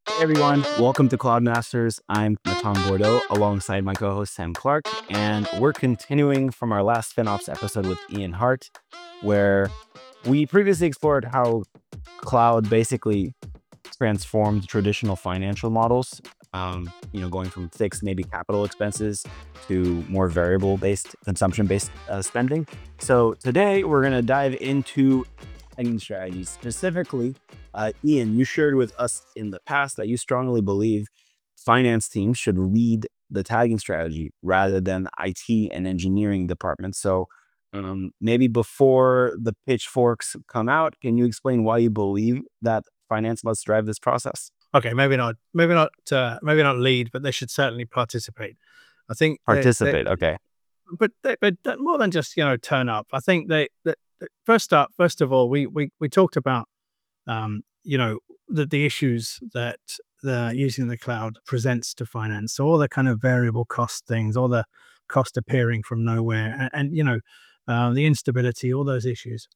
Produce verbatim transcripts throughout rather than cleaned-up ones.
Hey everyone, welcome to Cloud Masters. I'm Matan Bordeaux alongside my co-host Sam Clark, and we're continuing from our last FinOps episode with Ian Hart, where we previously explored how cloud basically transformed traditional financial models, um, you know, going from fixed maybe capital expenses to more variable-based, consumption-based uh, spending. So today we're going to dive into tagging strategies. Specifically, uh, Ian, you shared with us in the past that you strongly believe finance teams should lead the tagging strategy rather than I T and engineering departments. So um, maybe before the pitchforks come out, can you explain why you believe that finance must drive this process? Okay, maybe not, maybe not, uh, maybe not lead, but they should certainly participate. I think they, they Participate. Okay. but they, but that- more than just you know turn up. I think they, that that- first up, first of all, we we we talked about um, you know the the issues that the using the cloud presents to finance. So all the kind of variable cost things, all the cost appearing from nowhere, and, and you know uh, the instability, all those issues.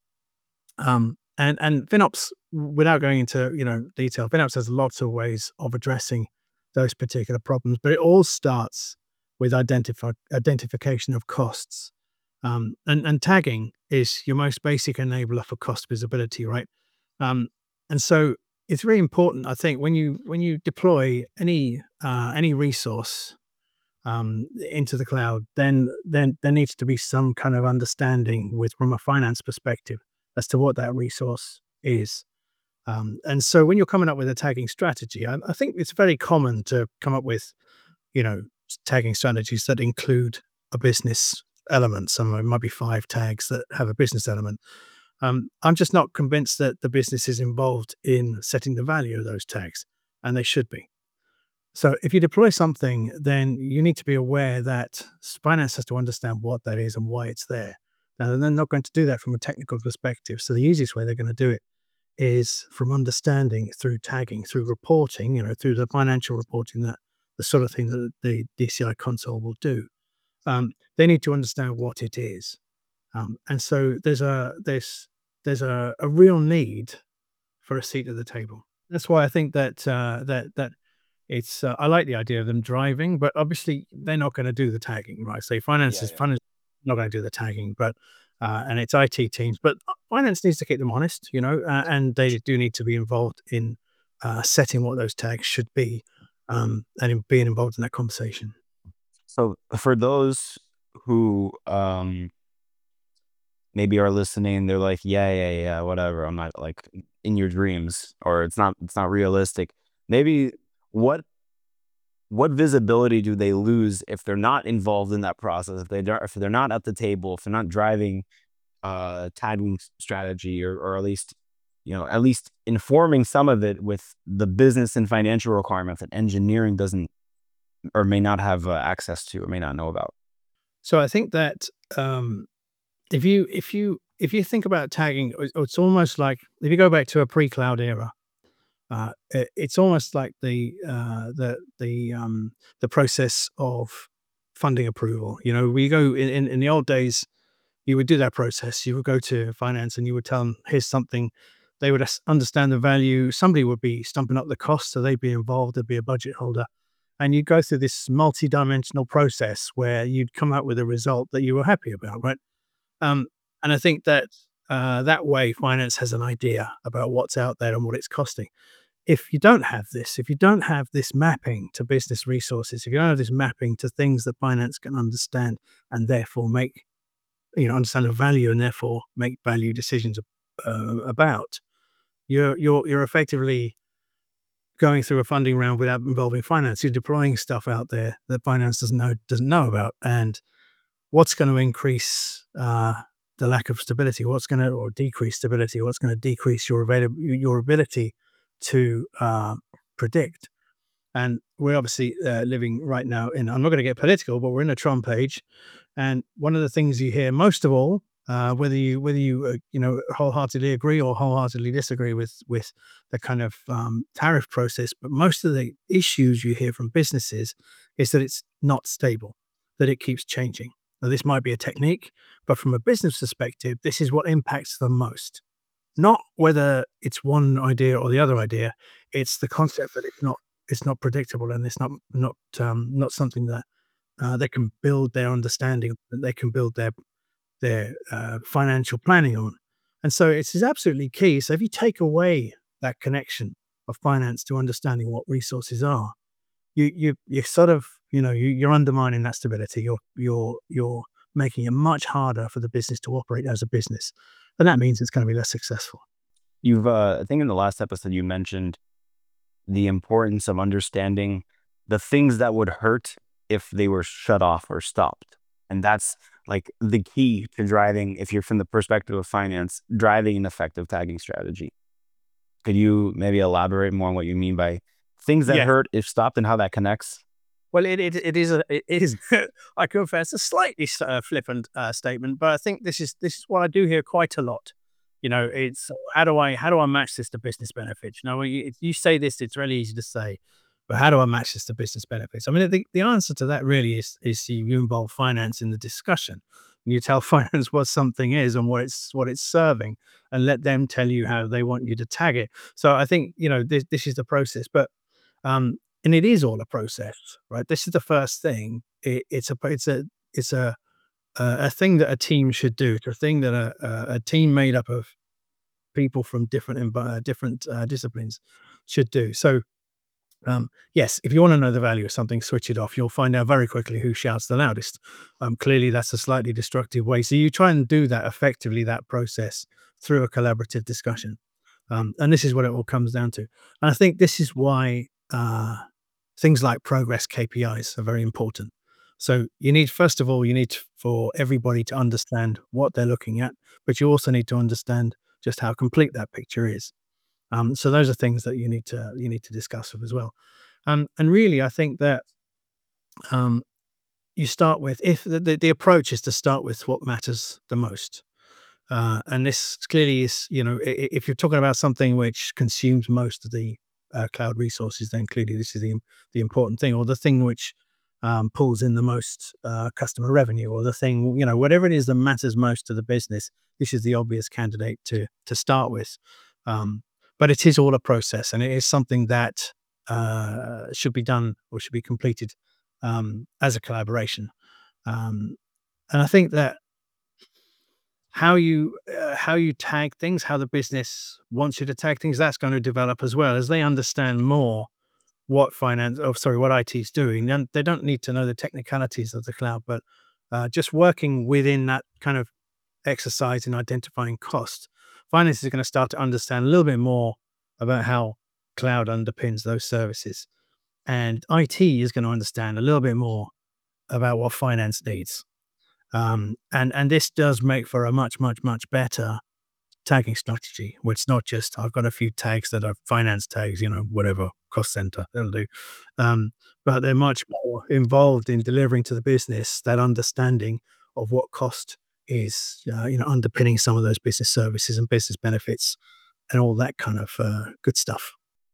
Um, and and FinOps, without going into you know detail, FinOps has lots of ways of addressing those particular problems, but it all starts with identify identification of costs. Um, and and tagging is your most basic enabler for cost visibility, right? Um, and so it's really important, I think, when you when you deploy any uh, any resource um, into the cloud, then then there needs to be some kind of understanding with from a finance perspective as to what that resource is. Um, and so when you're coming up with a tagging strategy, I, I think it's very common to come up with, you know, tagging strategies that include a business element. Some it might be five tags that have a business element. Um, I'm just not convinced that the business is involved in setting the value of those tags, and they should be. So if you deploy something, then you need to be aware that finance has to understand what that is and why it's there. Now, they're not going to do that from a technical perspective. So the easiest way they're going to do it is from understanding through tagging, through reporting, you know, through the financial reporting, that the sort of thing that the D C I console will do. Um, they need to understand what it is. Um, and so there's a there's there's a, a real need for a seat at the table. That's why I think that uh, that that it's uh, I like the idea of them driving, but obviously they're not going to do the tagging, right? So finance Yeah, is yeah. finance not going to do the tagging, but uh, and it's I T teams, but uh, finance needs to keep them honest, you know, uh, and they do need to be involved in uh, setting what those tags should be, um, and in being involved in that conversation. So for those who um, maybe are listening, they're like, yeah, yeah, yeah, whatever. I'm not like in your dreams, or it's not, it's not realistic. Maybe what what visibility do they lose if they're not involved in that process? If they don't, if they're not at the table, if they're not driving uh tagging s- strategy, or or at least, you know, at least informing some of it with the business and financial requirements that engineering doesn't or may not have uh, access to or may not know about. So I think that um, if you if you if you think about tagging, it's it's almost like if you go back to a pre-cloud era. Uh, it, it's almost like the uh, the the um, the process of funding approval. You know, we go in, in in the old days, you would do that process. You would go to finance and you would tell them, "Here's something." They would as- understand the value. Somebody would be stumping up the cost, so they'd be involved. There'd be a budget holder, and you'd go through this multi-dimensional process where you'd come out with a result that you were happy about, right? Um, and I think that uh, that way, finance has an idea about what's out there and what it's costing. If you don't have this, if you don't have this mapping to business resources, if you don't have this mapping to things that finance can understand and therefore make, you know, understand the value and therefore make value decisions uh, about, you're you're you're effectively going through a funding round without involving finance. You're deploying stuff out there that finance doesn't know doesn't know about, and what's going to increase uh, the lack of stability? What's going to or decrease stability? What's going to decrease your avail- your ability to uh, predict? And we're obviously uh, living right now in, I'm not going to get political, but we're in a Trump age. And one of the things you hear most of all, uh, whether you whether you uh, you know wholeheartedly agree or wholeheartedly disagree with with the kind of um, tariff process, but most of the issues you hear from businesses is that it's not stable, that it keeps changing. Now, this might be a technique, but from a business perspective, this is what impacts them most. not whether it's one idea or the other idea. It's the concept that it's not it's not predictable, and it's not not um, not something that uh, they can build their understanding, that they can build their their uh, financial planning on. And so it's, it's absolutely key. So if you take away that connection of finance to understanding what resources are, you you you sort of, you know, you, you're undermining that stability. You're you're you're making it much harder for the business to operate as a business, and that means it's going to be less successful. You've, uh, I think in the last episode, you mentioned the importance of understanding the things that would hurt if they were shut off or stopped. And that's like the key to driving, if you're from the perspective of finance, driving an effective tagging strategy. Could you maybe elaborate more on what you mean by things that Yeah. hurt if stopped and how that connects? Well, it it, it is a it is I confess a slightly uh, flippant uh, statement, but I think this is this is what I do hear quite a lot. You know, it's how do I how do I match this to business benefits? You know, when you, you say this, it's really easy to say, but how do I match this to business benefits? I mean, the, the answer to that really is is you involve finance in the discussion. You tell finance what something is and what it's what it's serving, and let them tell you how they want you to tag it. So I think, you know, this this is the process, but um, and it is all a process, right? This is the first thing. It, it's a it's a it's a a a thing that a team should do. It's a thing that a, a, a team made up of people from different envi- uh, different uh, disciplines should do. So, um, yes, if you want to know the value of something, switch it off. You'll find out very quickly who shouts the loudest. Um, clearly, that's a slightly destructive way. So you try and do that effectively, that process through a collaborative discussion. Um, and this is what it all comes down to. And I think this is why uh, things like progress K P Is are very important. So you need, first of all, you need for everybody to understand what they're looking at, but you also need to understand just how complete that picture is. Um, so those are things that you need to you need to discuss with as well. Um, and really, I think that um, you start with, if the, the, the approach is to start with what matters the most. Uh, and this clearly is, you know, i- if you're talking about something which consumes most of the uh, cloud resources, then clearly this is the the important thing, or the thing which um, pulls in the most uh, customer revenue, or the thing, you know, whatever it is that matters most to the business. This is the obvious candidate to to start with. Um, but it is all a process, and it is something that uh, should be done or should be completed um, as a collaboration. Um, and I think that how you uh, how you tag things, how the business wants you to tag things, that's going to develop as well as they understand more what finance, oh sorry, what I T is doing. Then they don't need to know the technicalities of the cloud, but uh, just working within that kind of exercise in identifying cost, finance is going to start to understand a little bit more about how cloud underpins those services, and I T is going to understand a little bit more about what finance needs. Um, and and this does make for a much, much, much better tagging strategy, where it's not just I've got a few tags that are finance tags, you know, whatever, cost center, that'll do. Um, but they're much more involved in delivering to the business that understanding of what cost is, uh, you know, underpinning some of those business services and business benefits and all that kind of uh, good stuff.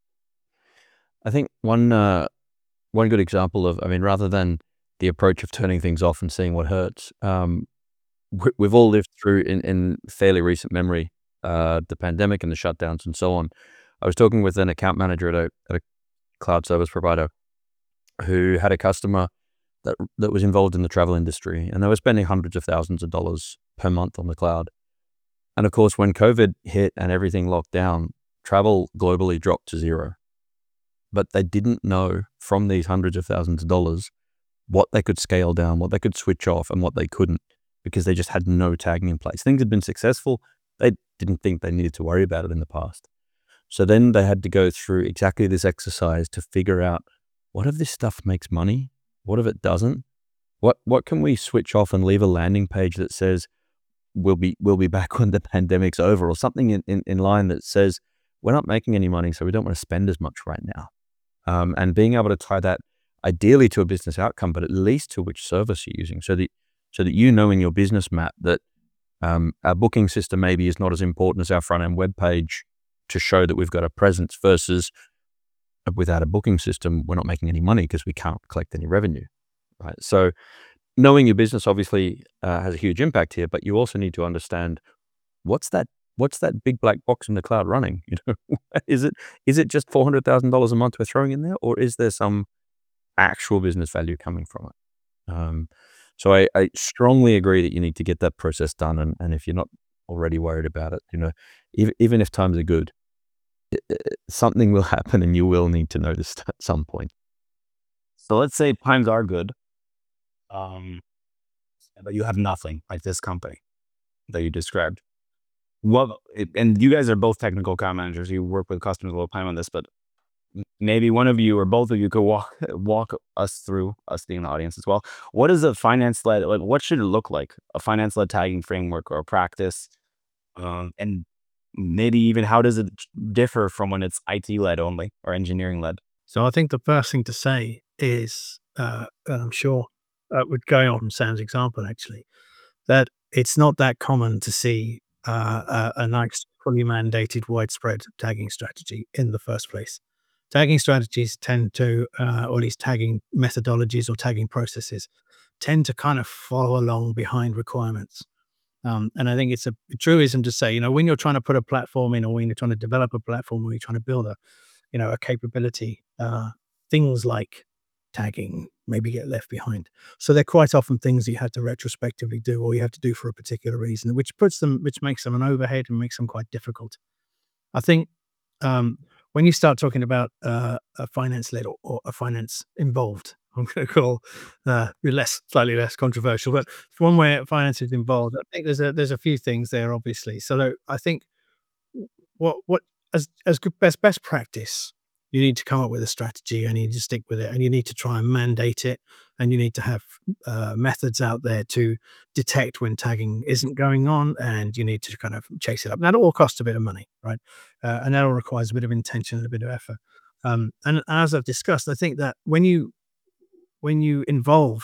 I think one uh, one good example of, I mean, rather than the approach of turning things off and seeing what hurts, um, we, we've all lived through in, in fairly recent memory uh, the pandemic and the shutdowns and so on. I was talking with an account manager at a, at a cloud service provider who had a customer that that was involved in the travel industry, and they were spending hundreds of thousands of dollars per month on the cloud. And of course, when COVID hit and everything locked down, travel globally dropped to zero. But they didn't know from these hundreds of thousands of dollars what they could scale down, what they could switch off, and what they couldn't, because they just had no tagging in place. Things had been successful. They didn't think they needed to worry about it in the past. So then they had to go through exactly this exercise to figure out, what if this stuff makes money? What if it doesn't? What what can we switch off and leave a landing page that says we'll be we'll be back when the pandemic's over, or something in, in, in line that says we're not making any money, so we don't want to spend as much right now. Um, and being able to tie that ideally to a business outcome, but at least to which service you're using, so that so that you know in your business map that um, our booking system maybe is not as important as our front end web page to show that we've got a presence, versus without a booking system, we're not making any money because we can't collect any revenue, right? So knowing your business obviously uh, has a huge impact here, but you also need to understand what's that what's that big black box in the cloud running? You know, is it is it just four hundred thousand dollars a month we're throwing in there, or is there some actual business value coming from it? Um, so I, I strongly agree that you need to get that process done, and, and if you're not already worried about it, you know, even even if times are good, it, it, something will happen, and you will need to notice at some point. So let's say times are good, um, but you have nothing like this company that you described. Well, it- and you guys are both technical account managers. You work with customers all the time on this, but m- maybe one of you or both of you could walk walk us through, us being the audience as well. What is a finance led? Like, what should it look like? A finance led tagging framework or a practice, um, and maybe even how does it differ from when it's I T led only or engineering led? So I think the first thing to say is, uh, and I'm sure uh, would go on from Sam's example actually, that it's not that common to see uh, a, a nice fully mandated widespread tagging strategy in the first place. Tagging strategies tend to, uh, or at least tagging methodologies or tagging processes, tend to kind of follow along behind requirements. Um, and I think it's a truism to say, you know, when you're trying to put a platform in, or when you're trying to develop a platform, or you're trying to build a, you know, a capability, uh, things like tagging maybe get left behind. So they're quite often things that you have to retrospectively do, or you have to do for a particular reason, which puts them, which makes them an overhead and makes them quite difficult. I think um, when you start talking about uh, a finance led or, or a finance involved, I'm going to call uh, less, slightly less controversial, but one where finance is involved, I think there's a there's a few things there, obviously. So I think what what as as good best best practice, you need to come up with a strategy and you need to stick with it, and you need to try and mandate it, and you need to have uh, methods out there to detect when tagging isn't going on, and you need to kind of chase it up. And that all costs a bit of money, right? Uh, and that all requires a bit of intention and a bit of effort. Um, and as I've discussed, I think that when you when you involve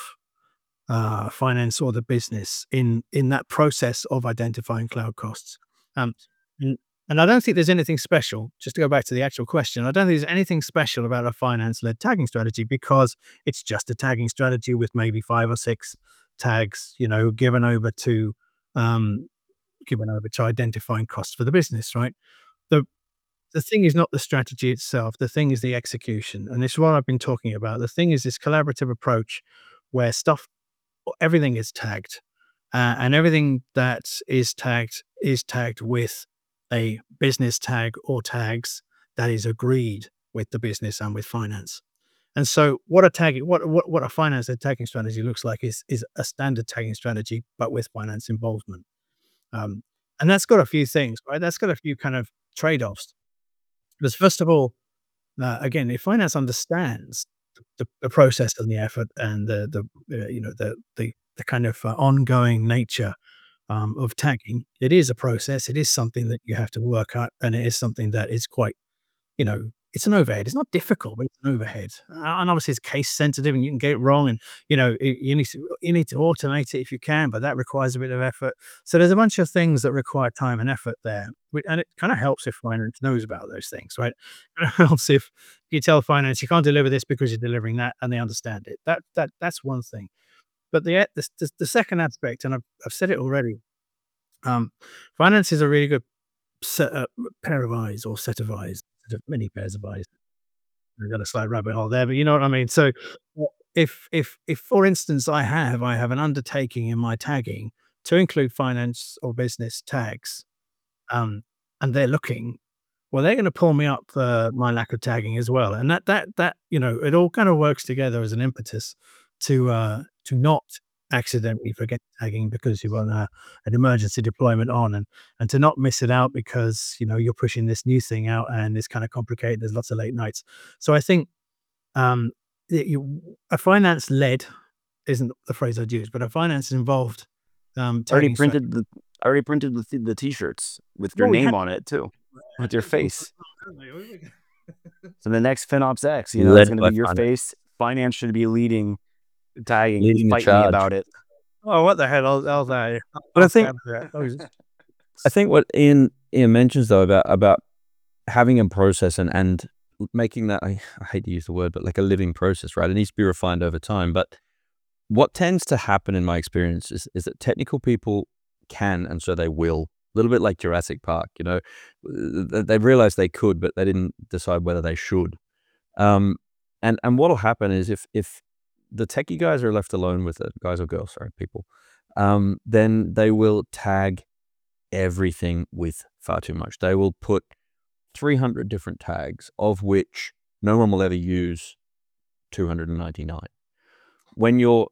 uh, finance or the business in in that process of identifying cloud costs. Um, and, and I don't think there's anything special. Just to go back to the actual question, I don't think there's anything special about a finance-led tagging strategy, because it's just a tagging strategy with maybe five or six tags, you know, given over to um, given over to identifying costs for the business, right? The the thing is not the strategy itself. The thing is the execution, and this is what I've been talking about. The thing is this collaborative approach where stuff everything is tagged, uh, and everything that is tagged is tagged with a business tag or tags that is agreed with the business and with finance. And so, what a tagging, what what what a finance and tagging strategy looks like is is a standard tagging strategy, but with finance involvement. Um, and that's got a few things, right? That's got a few kind of trade offs. Because first of all, uh, again, if finance understands the, the process and the effort and the the uh, you know the the the kind of uh, ongoing nature um, of tagging, it is a process. It is something that you have to work out, and it is something that is quite, you know, it's an overhead. It's not difficult, but it's an overhead. Uh, and obviously, it's case sensitive, and you can get it wrong. And you know, it, you need to you need to automate it if you can, but that requires a bit of effort. So there's a bunch of things that require time and effort there, Wh- and it kind of helps if finance knows about those things, right? It helps if you tell finance you can't deliver this because you're delivering that, and they understand it. That that that's one thing. But the the, the, the second aspect, and I've I've said it already, um, finance is a really good set, uh, pair of eyes or set of eyes, set of many pairs of eyes. We've got a slight rabbit hole there, but you know what I mean. So, w- if if if for instance I have I have an undertaking in my tagging to include finance or business tags, um, and they're looking, well, they're going to pull me up for my lack of tagging as well, and that that that you know it all kind of works together as an impetus to uh to not accidentally forget tagging because you've got a, an emergency deployment on, and and to not miss it out because you know you're pushing this new thing out and it's kind of complicated. There's lots of late nights, so I think um y- you, a finance led isn't the phrase I'd use, but a finance involved um I already tagging strategy. printed the I already printed the, the t-shirts with your Well, we name have on it too, with your face. to. So the next FinOps X, you know, it's Led going to by be your finance, face. Finance should be leading, tagging, leading the fight me charge. about it. Oh, what the hell? I'll, I'll, uh, But I I'll think stand for that. Oh, is- I think what Ian Ian mentions though about about having a process and and making that, I, I hate to use the word, but like a living process, right? It needs to be refined over time. But what tends to happen in my experience is is that technical people can, and so they will, little bit like Jurassic Park. You know, they realized they could, but they didn't decide whether they should. Um, and and what'll happen is if if the techie guys are left alone with it, guys or girls, sorry, people, um, then they will tag everything with far too much. They will put three hundred different tags, of which no one will ever use two hundred ninety-nine. When you're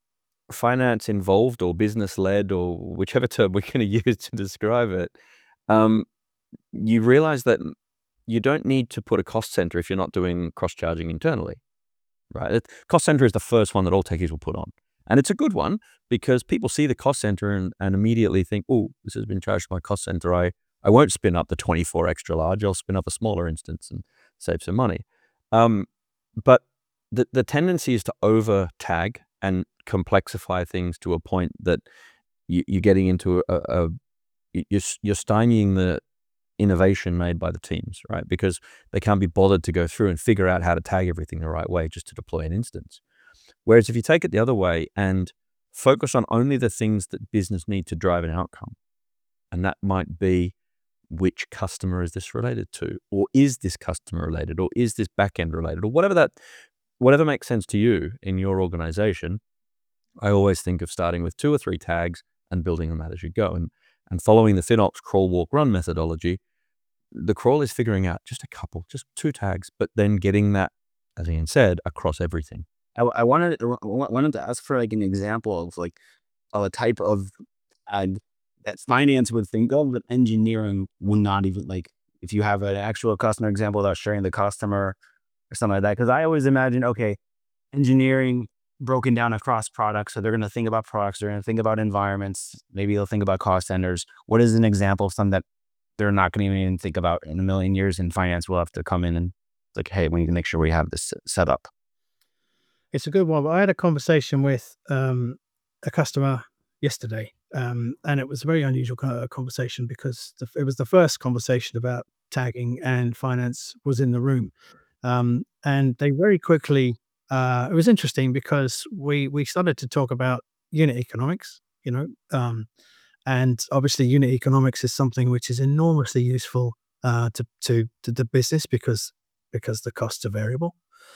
finance involved or business led or whichever term we're going to use to describe it, um, you realize that you don't need to put a cost center if you're not doing cross-charging internally, right? It, cost center is the first one that all techies will put on. And it's a good one because people see the cost center and, and immediately think, oh, this has been charged to my cost center. I, I won't spin up the twenty-four extra large. I'll spin up a smaller instance and save some money. Um, but the, the tendency is to over tag and complexify things to a point that you, you're getting into a, a you're, you're stymieing the innovation made by the teams, right? Because they can't be bothered to go through and figure out how to tag everything the right way just to deploy an instance. Whereas if you take it the other way and focus on only the things that business need to drive an outcome, and that might be which customer is this related to, or is this customer related, or is this backend related, or whatever that, whatever makes sense to you in your organization. I always think of starting with two or three tags and building them out as you go. And, and following the FinOps crawl, walk, run methodology, the crawl is figuring out just a couple, just two tags, but then getting that, as Ian said, across everything. I, I wanted I wanted to ask for like an example of like of a type of uh, that finance would think of, but engineering would not even, like, if you have an actual customer example without sharing the customer or something like that. Because I always imagine, okay, engineering broken down across products, so they're going to think about products, they're going to think about environments, maybe they'll think about cost centers. What is an example of something that they're not going to even think about in a million years? In finance, we'll have to come in and like, hey, we need to make sure we have this set up. It's a good one. I had a conversation with um, a customer yesterday, um, and it was a very unusual conversation because the, it was the first conversation about tagging, and finance was in the room. Um, and they very quickly, uh, it was interesting because we we started to talk about unit economics, you know, um, and obviously unit economics is something which is enormously useful uh, to, to to the business because because the costs are variable.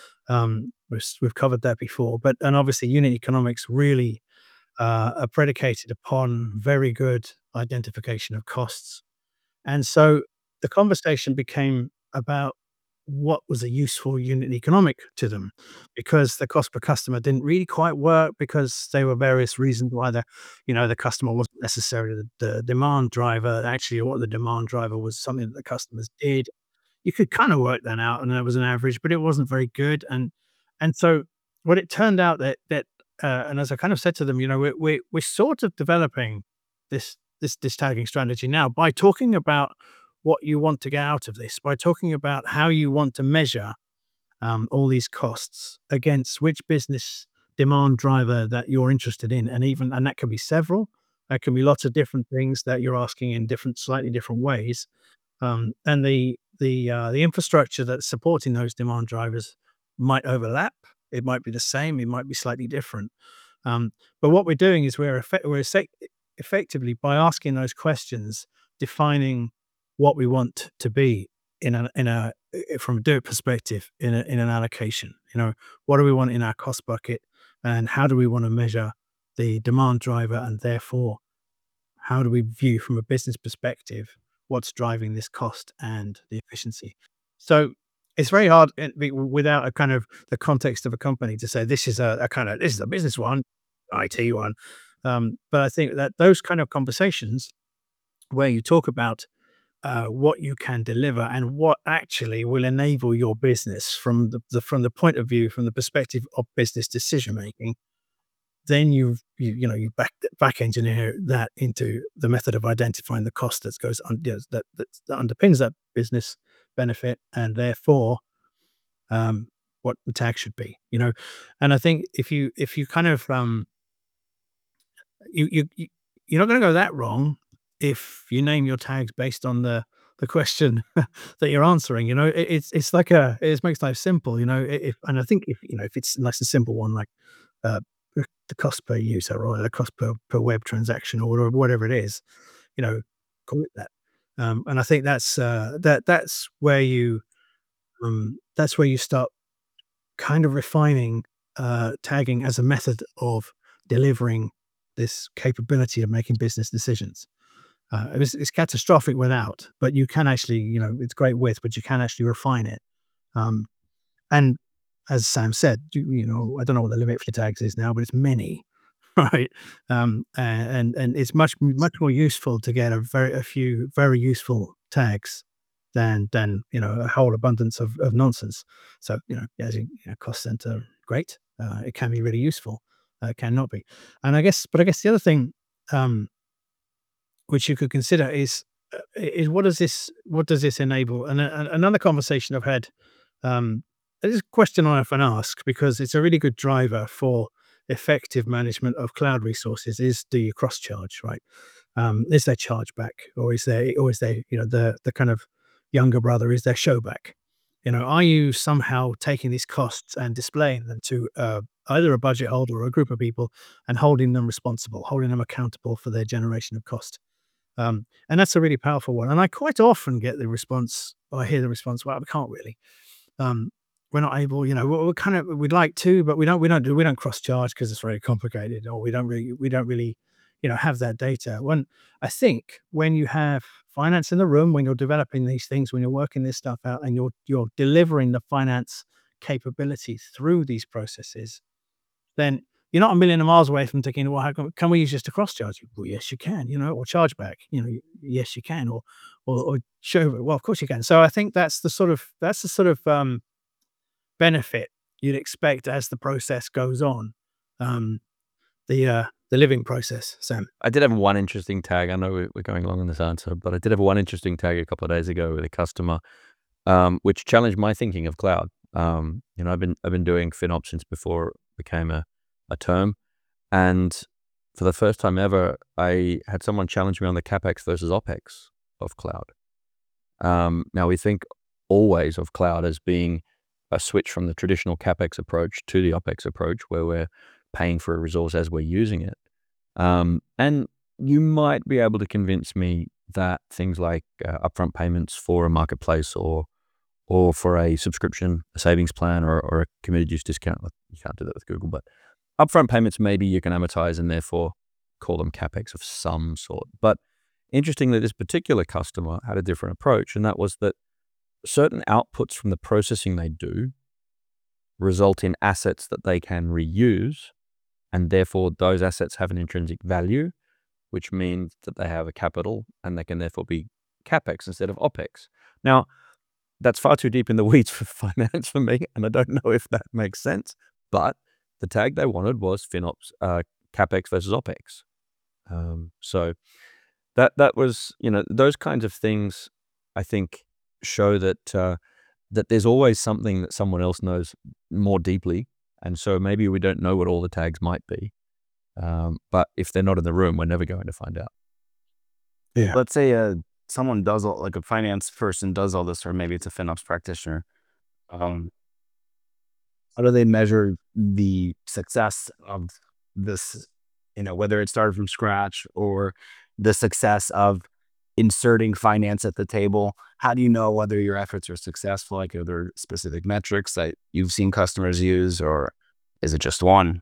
Um, we've, we've covered that before, but, and obviously unit economics really uh, are predicated upon very good identification of costs. And so the conversation became about what was a useful unit economic to them, because the cost per customer didn't really quite work because there were various reasons why the, you know, the customer wasn't necessarily the, the demand driver. Actually, what the demand driver was something that the customers did. You could kind of work that out, and it was an average, but it wasn't very good. And and so what it turned out that that uh, and as I kind of said to them, you know, we're we're, we're sort of developing this this this tagging strategy now by talking about what you want to get out of this, by talking about how you want to measure um, all these costs against which business demand driver that you're interested in, and even and that can be several. That can be lots of different things that you're asking in different, slightly different ways. Um, and the the uh, the infrastructure that's supporting those demand drivers might overlap. It might be the same. It might be slightly different. Um, but what we're doing is we're effect- we're se- effectively, by asking those questions, defining what we want to be in a in a from a do it perspective in a, in an allocation. You know, what do we want in our cost bucket, and how do we want to measure the demand driver, and therefore, how do we view from a business perspective what's driving this cost and the efficiency? So it's very hard without a kind of the context of a company to say this is a, a kind of this is a business one, I T one. Um, but I think that those kind of conversations where you talk about uh, what you can deliver and what actually will enable your business from the, the from the point of view, from the perspective of business decision making, then you you you know you back back engineer that into the method of identifying the cost that goes on, you know, that, that that underpins that business benefit, and therefore um, what the tag should be. You know, and I think if you if you kind of um, you you you- you're not going to go that wrong if you name your tags based on the the question that you're answering. You know, it, it's it's like a it makes life simple. You know, if and I think if you know if it's a nice and simple one like. Uh, the cost per user or the cost per, per web transaction or whatever it is, you know, call it that. Um, and I think that's uh, that that's where you um, that's where you start kind of refining uh, tagging as a method of delivering this capability of making business decisions. Uh, it's, it's catastrophic without, but you can actually, you know, it's great with, but you can actually refine it. Um, and as Sam said, you, you know, I don't know what the limit for tags is now, but it's many, right? Um, and and it's much much more useful to get a very a few very useful tags than than you know a whole abundance of, of nonsense. So you know, as a you know, cost center, great. Uh, it can be really useful. Uh, it can not be. And I guess, but I guess the other thing um, which you could consider is uh, is what does this what does this enable? And, uh, another conversation I've had. Um, this is a question I often ask because it's a really good driver for effective management of cloud resources. Is do you cross charge, right? Um, is there chargeback, or is there, or is there, you know, the the kind of younger brother? Is there showback? You know, are you somehow taking these costs and displaying them to uh, either a budget holder or a group of people and holding them responsible, holding them accountable for their generation of cost? Um, and that's a really powerful one. And I quite often get the response, or I hear the response, well, we can't really. Um, we're not able, you know, we're, we're kind of, we'd like to, but we don't, we don't do, we don't cross charge because it's very complicated, or we don't really, we don't really, you know, have that data. When I think when you have finance in the room, when you're developing these things, when you're working this stuff out, and you're you're delivering the finance capability through these processes, then you're not a million miles away from thinking, well, how can, can we use this to cross charge you? Well, yes, you can, you know, or charge back, you know, yes, you can, or, or, or show, well, of course you can. So I think that's the sort of, that's the sort of um, benefit you'd expect as the process goes on. Um, the, uh, the living process, Sam. I did have one interesting tag. I know we- we're going long on this answer, but I did have one interesting tag a couple of days ago with a customer, um, which challenged my thinking of cloud. Um, you know, I've been I've been doing FinOps since before it became a, a term, and for the first time ever, I had someone challenge me on the CapEx versus OpEx of cloud. Um, now we think always of cloud as being a switch from the traditional CapEx approach to the OpEx approach, where we're paying for a resource as we're using it. Um, and you might be able to convince me that things like uh, upfront payments for a marketplace or or for a subscription, a savings plan, or, or a committed use discount. You can't do that with Google, but upfront payments maybe you can amortize and therefore call them CapEx of some sort. But interestingly, this particular customer had a different approach, and that was that certain outputs from the processing they do result in assets that they can reuse, and therefore those assets have an intrinsic value, which means that they have a capital and they can therefore be CapEx instead of OpEx. Now, that's far too deep in the weeds for finance for me, and I don't know if that makes sense, but the tag they wanted was FinOps, uh, CapEx versus OpEx. Um, so that that was, you know, those kinds of things, I think, show that uh, that there's always something that someone else knows more deeply, and so maybe we don't know what all the tags might be, um, but if they're not in the room, we're never going to find out. Yeah. Let's say uh, someone does all, like a finance person does all this, or maybe it's a FinOps practitioner. Um, how do they measure the success of this? You know, whether it started from scratch or the success of inserting finance at the table. How do you know whether your efforts are successful? Like, are there specific metrics that you've seen customers use, or is it just one?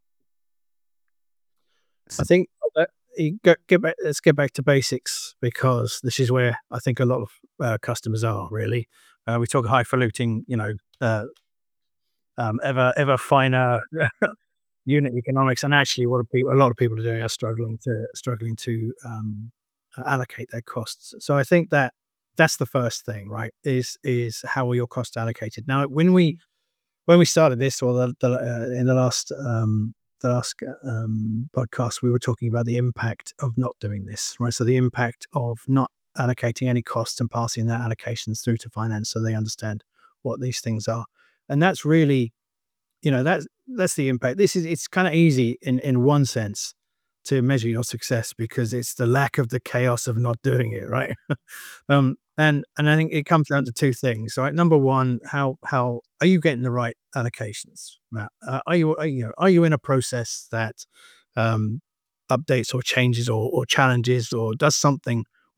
I think uh, you go, get back, let's get back to basics, because this is where I think a lot of uh, customers are really. Uh, we talk highfalutin, you know, uh, um, ever ever finer unit economics, and actually, what a, people, a lot of people are doing are struggling to struggling to um, allocate their costs. So I think that that's the first thing, right? Is is how are your costs allocated? Now, when we when we started this, or the, the, uh, in the last um, the last um, podcast, we were talking about the impact of not doing this, right? So the impact of not allocating any costs and passing their allocations through to finance, so they understand what these things are, and that's really, you know, that's that's the impact. This is it's kind of easy in in one sense to measure your success, because it's the lack of the chaos of not doing it, right? um, and and I think it comes down to two things, right? Number one, how how are you getting the right allocations, Matt? Uh, are you are, you know are you in a process that um, updates or changes or, or challenges or does something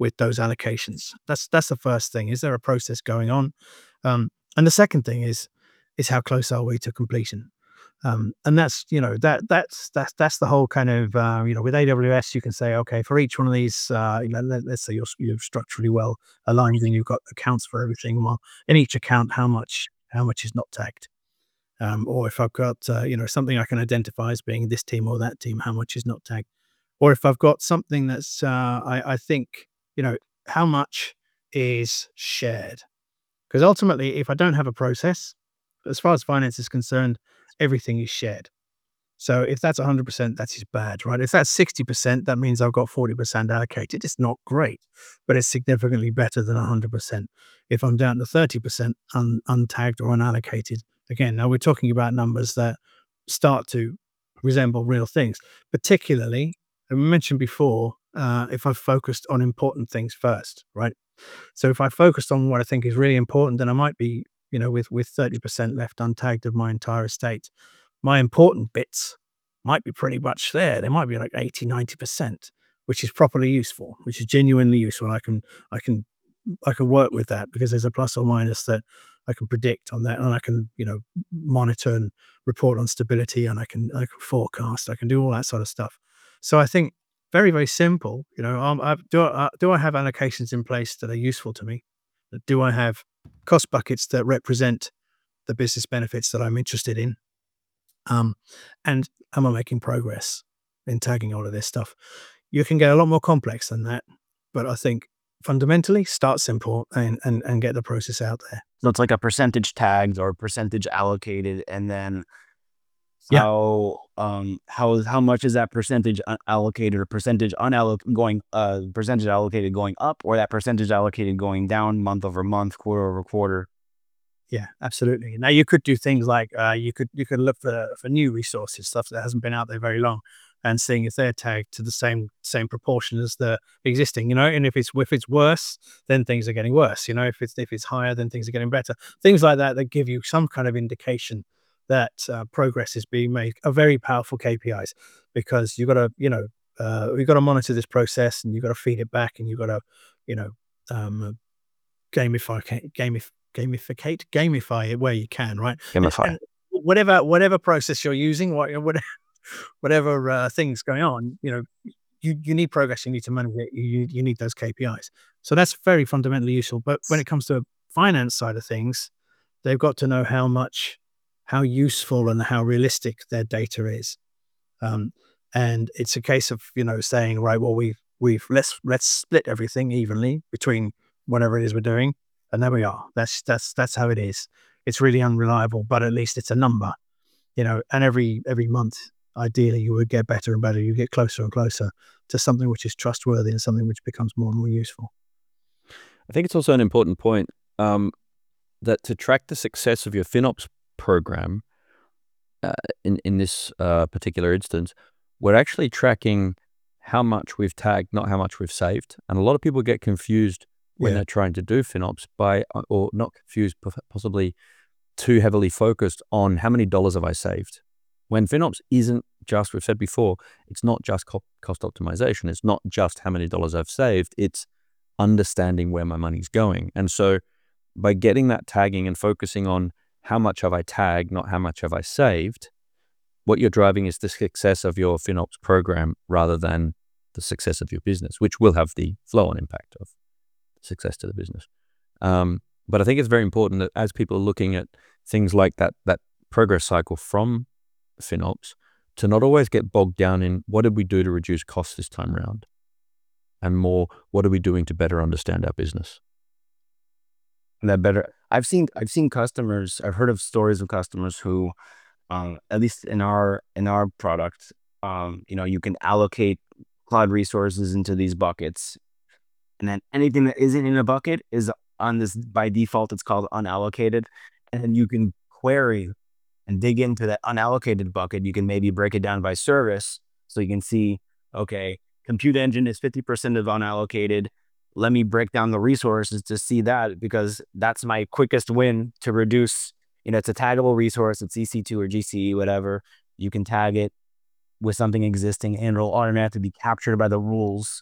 with those allocations. That's that's the first thing. Is there a process going on? Um, and the second thing is is how close are we to completion? Um, and that's you know that that's that's that's the whole kind of uh, you know with A W S you can say, okay, for each one of these, uh, you know, let, let's say you're you're structurally well aligned and you've got accounts for everything. Well, in each account, how much how much is not tagged? Um, or if I've got uh, you know something I can identify as being this team or that team, how much is not tagged? Or if I've got something that's uh, I, I think you know how much is shared? Because ultimately, if I don't have a process, as far as finance is concerned, everything is shared. So if that's one hundred percent, that is bad, right? If that's sixty percent, that means I've got forty percent allocated. It's not great, but it's significantly better than one hundred percent. If I'm down to thirty percent un- untagged or unallocated, again, now we're talking about numbers that start to resemble real things, particularly, and we mentioned before, uh, if I've focused on important things first, right? So if I focused on what I think is really important, then I might be, you know, with, with thirty percent left untagged of my entire estate. My important bits might be pretty much there. They might be like eighty, ninety percent, which is properly useful, which is genuinely useful. I can, I can, I can work with that because there's a plus or minus that I can predict on that, and I can, you know, monitor and report on stability, and I can, I can forecast. I can do all that sort of stuff. So I think very, very simple. You know, um, I, do I, uh, do I have allocations in place that are useful to me? Do I have cost buckets that represent the business benefits that I'm interested in? Um, and am I making progress in tagging all of this stuff? You can get a lot more complex than that, but I think fundamentally start simple and, and, and get the process out there. So it's like a percentage tagged or percentage allocated, and then Yeah. how um how how much is that percentage allocated or percentage unallocated going uh percentage allocated going up, or that percentage allocated going down month over month, quarter over quarter? Yeah, absolutely. Now you could do things like uh, you could you could look for for new resources, stuff that hasn't been out there very long, and seeing if they're tagged to the same same proportion as the existing. You know, and if it's if it's worse, then things are getting worse. You know, if it's if it's higher, then things are getting better. Things like that that give you some kind of indication that uh, progress is being made are very powerful K P Is, because you've got to you know uh, you've got to monitor this process, and you've got to feed it back, and you've got to you know um, gamify gamify gamificate, gamify it where you can, right? Gamify. And whatever whatever process you're using, what whatever whatever uh, things going on, you know, you you need progress. You need to manage it. You you need those K P Is. So that's very fundamentally useful. But when it comes to finance side of things, they've got to know how much, how useful and how realistic their data is. Um, and it's a case of you know saying, right, well we've we've let's let's split everything evenly between whatever it is we're doing. And there we are. That's that's that's how it is. It's really unreliable, but at least it's a number, you know. And every every month, ideally, you would get better and better. You get closer and closer to something which is trustworthy and something which becomes more and more useful. I think it's also an important point um, that to track the success of your FinOps program, uh, in in this uh, particular instance, we're actually tracking how much we've tagged, not how much we've saved. And a lot of people get confused when Yeah. they're trying to do FinOps by, or not confused, possibly too heavily focused on how many dollars have I saved. When FinOps isn't just, we've said before, it's not just co- cost optimization. It's not just how many dollars I've saved. It's understanding where my money's going. And so by getting that tagging and focusing on how much have I tagged, not how much have I saved, what you're driving is the success of your FinOps program rather than the success of your business, which will have the flow-on impact of success to the business. Um, but I think it's very important that as people are looking at things like that, that progress cycle from FinOps, to not always get bogged down in what did we do to reduce costs this time around, and more, what are we doing to better understand our business? And that better, I've seen I've seen customers. I've heard of stories of customers who, um, at least in our in our product, um, you know, you can allocate cloud resources into these buckets. And then anything that isn't in a bucket is on this, by default, it's called unallocated. And then you can query and dig into that unallocated bucket. You can maybe break it down by service. So you can see, okay, compute engine is fifty percent of unallocated. Let me break down the resources to see that, because that's my quickest win to reduce, you know, it's a taggable resource. It's E C two or G C E, whatever. You can tag it with something existing and it'll automatically be captured by the rules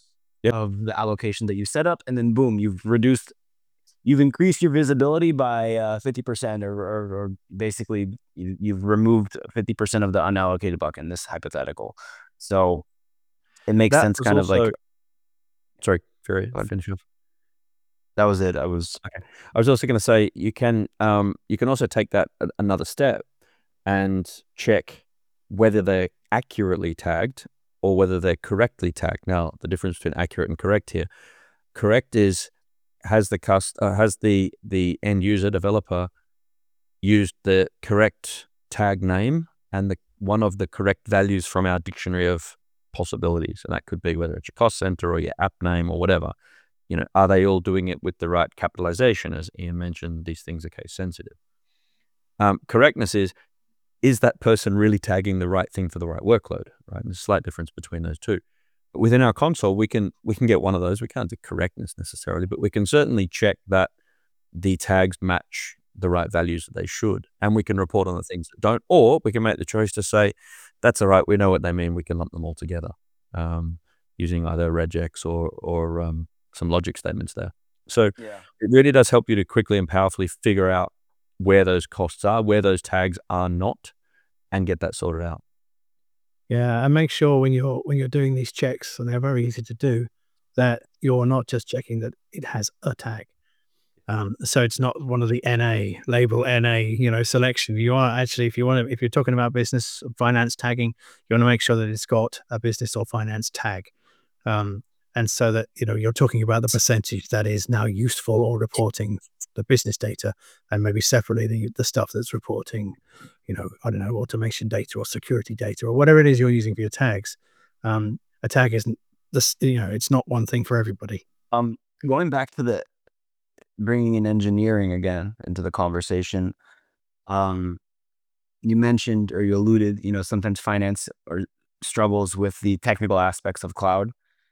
Yep. of the allocation that you set up, and then boom, you've reduced, you've increased your visibility by uh, fifty percent, or, or, or basically you, you've removed fifty percent of the unallocated bucket in this hypothetical. So it makes That sense, was kind of like, also- Sorry, Fury, Go ahead. finish off. that was it. I was, I was also going to say you can um, you can also take that a- another step and check whether they're accurately tagged or whether they're correctly tagged. Now, the difference between accurate and correct here: correct is has the cust uh, has the the end user developer used the correct tag name and the one of the correct values from our dictionary of possibilities, and that could be whether it's your cost center or your app name or whatever. You know, are they all doing it with the right capitalization? As Ian mentioned, these things are case sensitive. Um, correctness is, is that person really tagging the right thing for the right workload, right? And there's a slight difference between those two. But within our console, we can we can get one of those. We can't do correctness necessarily, but we can certainly check that the tags match the right values that they should, and we can report on the things that don't, or we can make the choice to say, that's all right, we know what they mean, we can lump them all together, um, using either regex or, or um, some logic statements there. So yeah. it really does help you to quickly and powerfully figure out where those costs are, where those tags are not, and get that sorted out. Yeah, and make sure when you're when you're doing these checks, and they're very easy to do, that you're not just checking that it has a tag. Um, so it's not one of the N A label N A, you know, selection. You are actually, if you want to, if you're talking about business finance tagging, you want to make sure that it's got a business or finance tag. Um, and so that, you know, you're talking about the percentage that is now useful or reporting the business data, and maybe separately the, the stuff that's reporting, you know, I don't know, automation data or security data or whatever it is you're using for your tags. Um, a tag isn't this, you know, it's not one thing for everybody. Um, going back to the bringing in engineering again into the conversation, um, you mentioned, or you alluded, you know, sometimes finance or struggles with the technical aspects of cloud,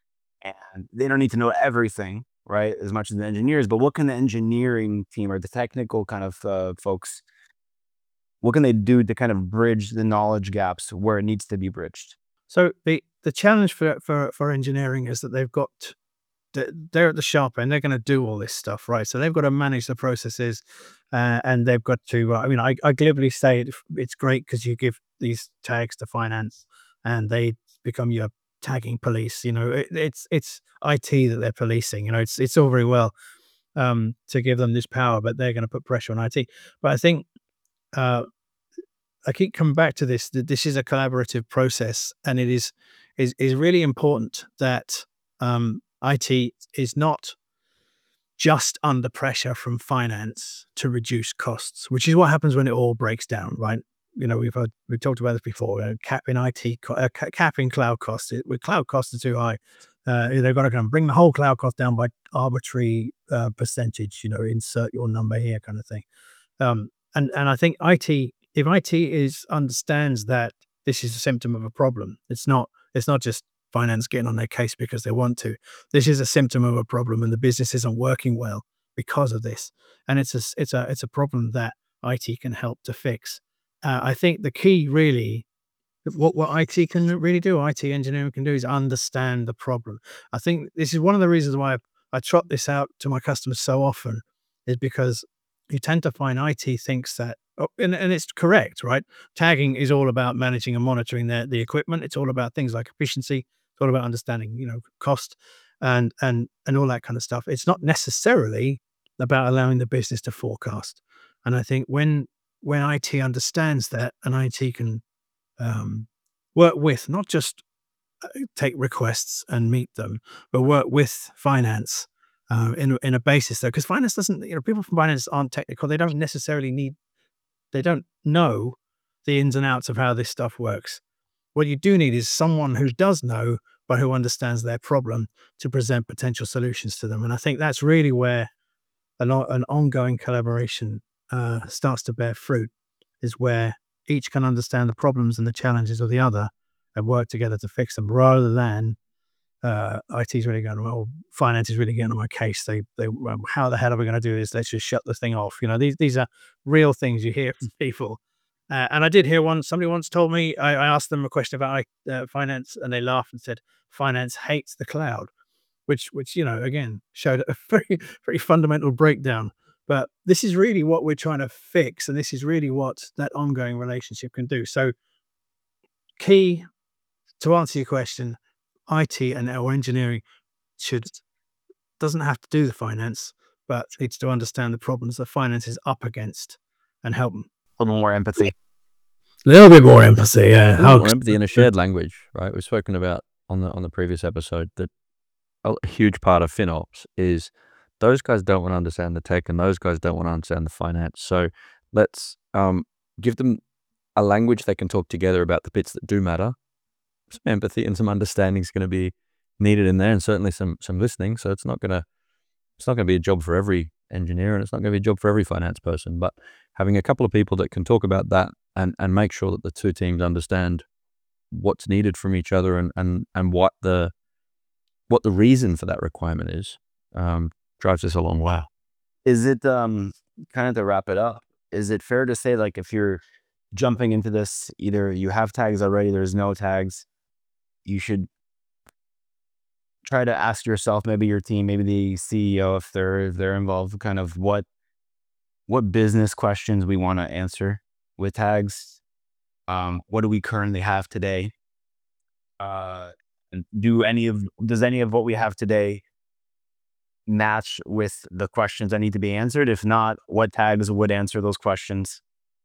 and they don't need to know everything, right, as much as the engineers. But what can the engineering team or the technical kind of uh, folks, what can they do to kind of bridge the knowledge gaps where it needs to be bridged? So the the challenge for for for engineering is that they've got th- they're at the sharp end. They're going to do all this stuff, right? So they've got to manage the processes, uh, and they've got to. Uh, I mean, I, I glibly say it, it's great because you give these tags to finance, and they become your tagging police. You know, it, it's it's I T that they're policing. You know, it's it's all very well um, to give them this power, but they're going to put pressure on I T. But I think. Uh, I keep coming back to this, that this is a collaborative process, and it is is is really important that um, I T is not just under pressure from finance to reduce costs, which is what happens when it all breaks down, right? You know, we've heard, we've talked about this before. Uh, capping I T, co- uh, ca- capping cloud costs. It, with cloud costs are too high, uh, they've got to come bring the whole cloud cost down by arbitrary uh, percentage. You know, insert your number here, kind of thing. Um, and and I think I T, if I T is understands that this is a symptom of a problem, it's not it's not just finance getting on their case because they want to. This is a symptom of a problem, and the business isn't working well because of this. And it's a it's a it's a problem that I T can help to fix. Uh, I think the key really. What, what I T can really do, I T engineering can do, is understand the problem. I think this is one of the reasons why I, I trot this out to my customers so often, is because you tend to find I T thinks that, oh, and, and it's correct, right? Tagging is all about managing and monitoring the, the equipment. It's all about things like efficiency. It's all about understanding, you know, cost and and and all that kind of stuff. It's not necessarily about allowing the business to forecast. And I think when when I T understands that, and I T can um, work with, not just uh, take requests and meet them, but work with finance uh, in in a basis, though, because finance doesn't, you know, people from finance aren't technical. They don't necessarily need, they don't know the ins and outs of how this stuff works. What you do need is someone who does know, but who understands their problem, to present potential solutions to them. And I think that's really where an, o- an ongoing collaboration uh, starts to bear fruit, is where each can understand the problems and the challenges of the other and work together to fix them, rather than uh, I T is really going, well, finance is really getting on my case. They, they, well, how the hell are we going to do this? Let's just shut the thing off. You know, these, these are real things you hear from people. Uh, and I did hear one, somebody once told me, I, I asked them a question about uh, finance, and they laughed and said, finance hates the cloud. which which you know again showed a very very fundamental breakdown. But this is really what we're trying to fix, and this is really what that ongoing relationship can do. So, key to answer your question, I T and or engineering should doesn't have to do the finance, but needs to understand the problems the finance is up against and help them. A little more empathy. A little bit more empathy, yeah. A little more empathy in a shared language, right? We've spoken about on the on the previous episode that a huge part of FinOps is those guys don't want to understand the tech and those guys don't want to understand the finance. So let's um, give them a language they can talk together about the bits that do matter. Some empathy and some understanding is going to be needed in there, and certainly some some listening. So it's not gonna it's not gonna be a job for every engineer, and it's not gonna be a job for every finance person. But having a couple of people that can talk about that and and make sure that the two teams understand what's needed from each other and and and what the what the reason for that requirement is, um, drives us a long way. Is it um kind of to wrap it up? Is it fair to say, like, if you're jumping into this, either you have tags already, there's no tags, you should try to ask yourself, maybe your team, maybe the C E O, if they're if they're involved, kind of what what business questions we want to answer with tags. Um, what do we currently have today? Uh, and do any of does any of what we have today match with the questions that need to be answered? If not, what tags would answer those questions?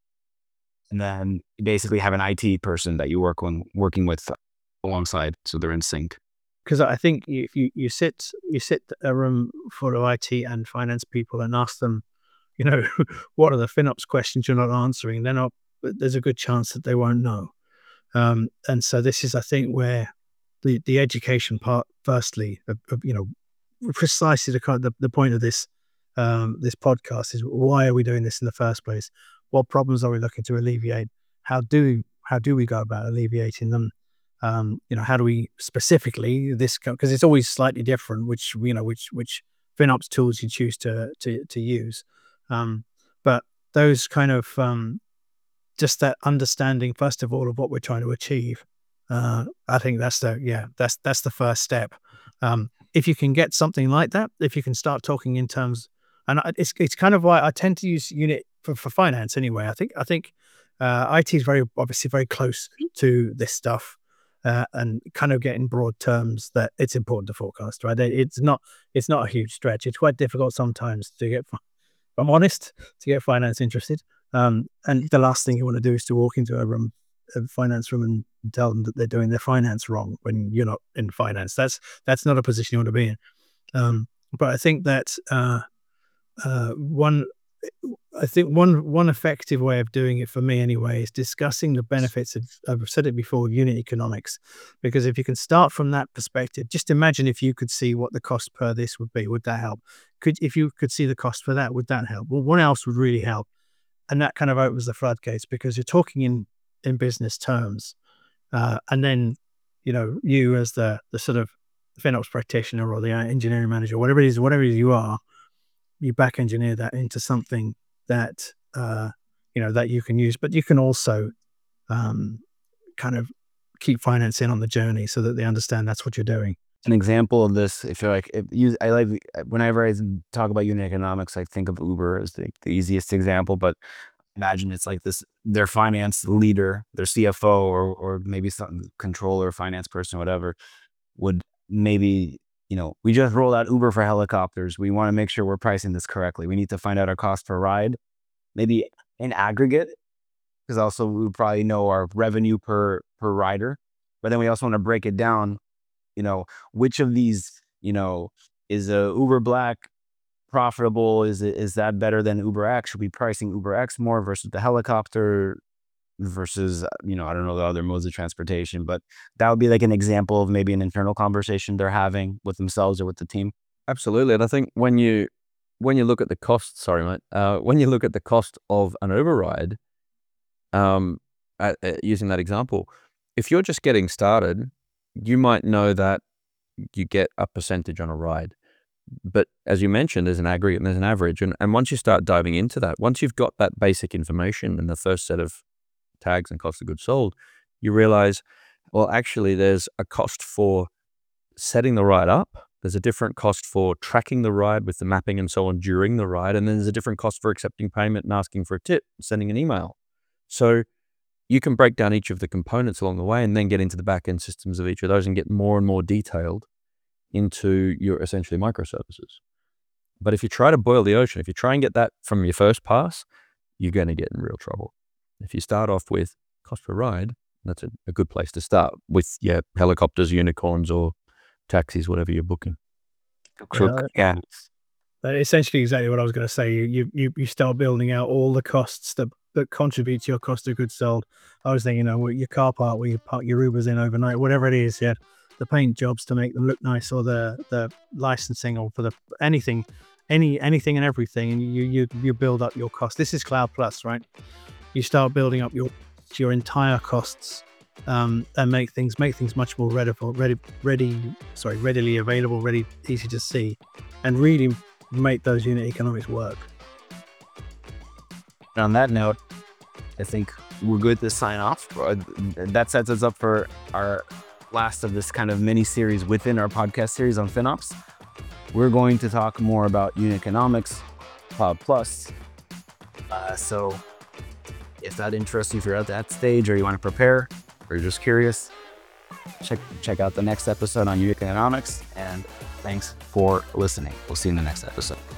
And then basically have an I T person that you work on working with alongside, so they're in sync. Because I think if you, you sit you sit a room full of I T and finance people and ask them, you know, what are the FinOps questions you're not answering, they're not. There's a good chance that they won't know. Um, and so this is, I think, where the, the education part, firstly, of, of, you know, precisely the, kind of the the point of this um, this podcast is, why are we doing this in the first place? What problems are we looking to alleviate? How do how do we go about alleviating them? Um, you know, how do we specifically this, because it's always slightly different, which, you know, which, which FinOps tools you choose to, to, to use. Um, but those kind of, um, just that understanding, first of all, of what we're trying to achieve. Uh, I think that's the, yeah, that's, that's the first step. Um, if you can get something like that, if you can start talking in terms, and it's, it's kind of why I tend to use unit for, for finance anyway. I think, I think, uh, I T is very, obviously very close to this stuff. Uh, and kind of get in broad terms that it's important to forecast, right? It's not, it's not a huge stretch. It's quite difficult sometimes to get, if I'm honest, to get finance interested. Um, and the last thing you want to do is to walk into a room, a finance room, and tell them that they're doing their finance wrong when you're not in finance. That's that's not a position you want to be in. Um, but I think that uh, uh, one. I think one one effective way of doing it for me anyway is discussing the benefits of, I've said it before, unit economics. Because if you can start from that perspective, just imagine if you could see what the cost per this would be, would that help? Could if you could see the cost for that, would that help? Well, what else would really help? And that kind of opens the floodgates, because you're talking in, in business terms. Uh, and then, you know, you as the the sort of FinOps practitioner or the engineering manager, whatever it is, whatever it is you are, you back engineer that into something that, uh, you know, that you can use, but you can also um, kind of keep finance in on the journey so that they understand that's what you're doing. An example of this, if you're like, if you, I like, whenever I talk about unit economics, I think of Uber as the, the easiest example, but imagine it's like this, their finance leader, their C F O, or, or maybe some controller, finance person, whatever, would maybe, you know, we just rolled out Uber for helicopters. We want to make sure we're pricing this correctly. We need to find out our cost per ride, maybe in aggregate, because also we probably know our revenue per, per rider, but then we also want to break it down, you know, which of these, you know, is a Uber Black profitable? Is it, is that better than Uber X? Should we be pricing Uber X more versus the helicopter versus, you know, I don't know the other modes of transportation, but that would be like an example of maybe an internal conversation they're having with themselves or with the team. Absolutely. And I think when you, when you look at the cost, sorry, mate, uh, when you look at the cost of an Uber ride, um, at, at using that example, if you're just getting started, you might know that you get a percentage on a ride. But as you mentioned, there's an aggregate and there's an average. And, and once you start diving into that, once you've got that basic information in the first set of tags and cost of goods sold, you realize, well, actually there's a cost for setting the ride up. There's a different cost for tracking the ride with the mapping and so on during the ride. And then there's a different cost for accepting payment and asking for a tip, sending an email. So you can break down each of the components along the way and then get into the back-end systems of each of those and get more and more detailed into your essentially microservices. But if you try to boil the ocean, if you try and get that from your first pass, you're going to get in real trouble. If you start off with cost per ride, that's a, a good place to start with, yeah, helicopters, unicorns, or taxis, whatever you're booking. Crook, yeah. That essentially exactly what I was going to say. You you you start building out all the costs that, that contribute to your cost of goods sold. I was thinking, you know, your car park where you park your Ubers in overnight, whatever it is, yeah, the paint jobs to make them look nice, or the the licensing, or for the anything, any anything and everything, and you you you build up your cost. This is Cloud Plus, right? You start building up your your entire costs, um, and make things make things much more ready, ready, ready, sorry, readily available, ready, easy to see, and really make those unit economics work. And on that note, I think we're good to sign off. That sets us up for our last of this kind of mini series within our podcast series on FinOps. We're going to talk more about unit economics, Cloud Plus. Uh, so if that interests you, if you're at that stage or you want to prepare or you're just curious, check check out the next episode on unit economics. And thanks for listening. We'll see you in the next episode.